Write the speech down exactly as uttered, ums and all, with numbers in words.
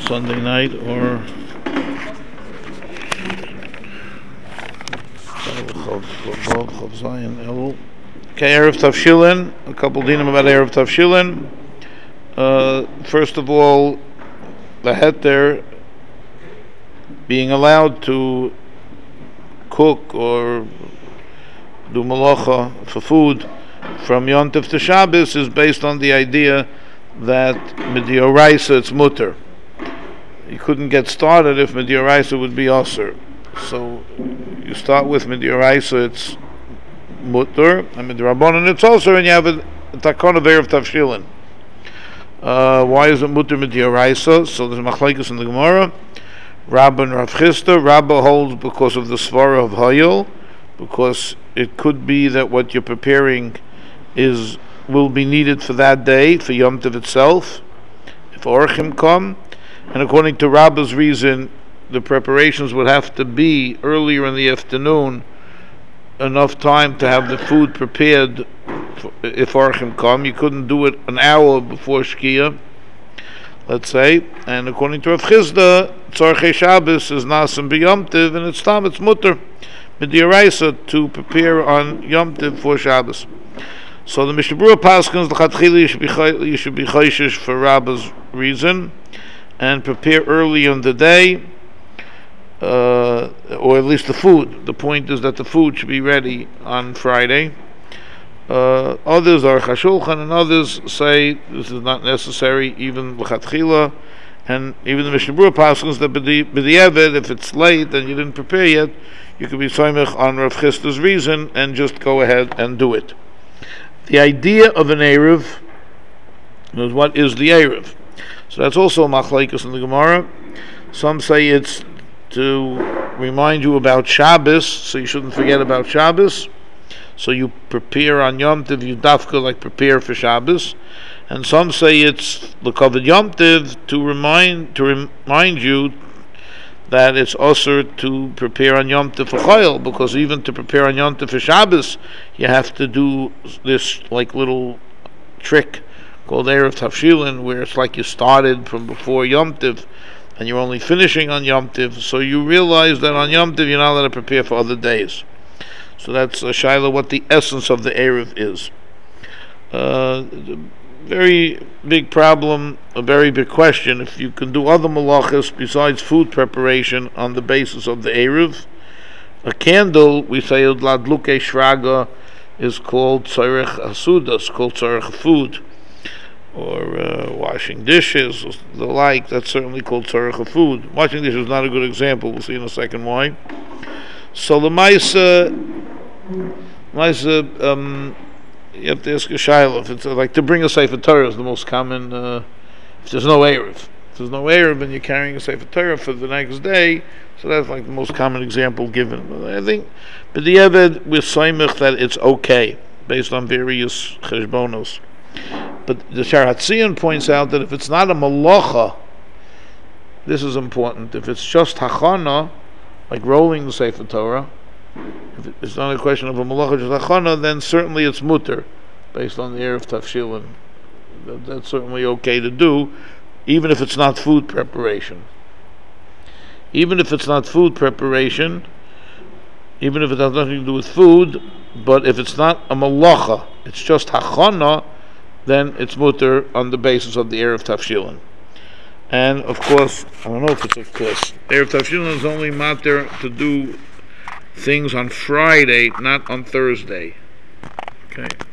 Sunday night or okay, Erev Tavshilin, a couple dinim about Erev Tavshilin. Uh, first of all, the heter being allowed to cook or do malacha for food from Yontif to Shabbos is based on the idea that Midioraisa it's mutter. You couldn't get started if Midioraisa would be Aser. So you start with Midioraisa it's mutter, and Midrabanan it's Aser, and you have a takon of Erev Tavshilin. Uh, why is it mutter Midioraisa? So there's machlekes in the Gemara. Rabba and Rav Chisda. Rabba holds because of the svara of Hayil, because it could be that what you're preparing is will be needed for that day, for Yom Tov itself, if Orchim come. And according to Rabba's reason, the preparations would have to be earlier in the afternoon, enough time to have the food prepared for, if Orchim come. You couldn't do it an hour before Shkia, let's say. And according to Rav Chisda, Tzarchei Shabbos is Nasim b'Yom Tov, and it's Tam, it's Mutter, Midioraisa, to prepare on Yom Tov for Shabbos. So the Mishnah Berurah paskins l'chatchila you should be you should be chayshish for Rabba's reason, and prepare early in the day, uh, or at least the food. The point is that the food should be ready on Friday. Uh, others are Chashulchan, and others say this is not necessary, even l'chatchila, and even the Mishnah Berurah paskins that b'diavad, if it's late and you didn't prepare yet, you could be soymech on Rav Chisda's reason and just go ahead and do it. The idea of an Erev is what is the Erev. So that's also a machlekes in the Gemara. Some say it's to remind you about Shabbos, so you shouldn't forget about Shabbos. So you prepare on Yom Tov, you dafka like prepare for Shabbos. And some say it's the covered Yom Tov to remind to remind you that it's also to prepare on Yom Tov for Chayil, because even to prepare on Yom Tov for Shabbos, you have to do this like little trick called Erev Tavshilin, where it's like you started from before Yom Tov, and you're only finishing on Yom Tov, so you realize that on Yom Tov you're not allowed to prepare for other days. So that's a Shaila, what the essence of the Erev is. Uh, very big problem, a very big question. If you can do other malachas besides food preparation on the basis of the Erev, a candle, we say Ladluke Shraga, is called Tzarech Asudas, called Tzarech food, or uh, washing dishes, or the like. That's certainly called Tzarech food. Washing dishes is not a good example. We'll see in a second why. So the Maisa, Maisa, um, you have to ask a shayla. If it's uh, like to bring a Sefer Torah is the most common. Uh, if there's no Erev, if there's no Erev, and you're carrying a Sefer Torah for the next day, so that's like the most common example given. But I think, but the Eved with Soymich that it's okay based on various cheshbonos. But the Sharatzian points out that if it's not a malacha, this is important. If it's just hachana, like rolling the Sefer Torah, if it's not a question of a malacha just hachana, then certainly it's mutter, based on the Erev Tavshilin. That, that's certainly okay to do, even if it's not food preparation. Even if it's not food preparation, even if it has nothing to do with food, but if it's not a malacha, it's just hachana, then it's mutter on the basis of the Erev Tavshilin. And of course, I don't know if it's of course, Erev Tavshilin is only matter to do things on Friday, not on Thursday. Okay.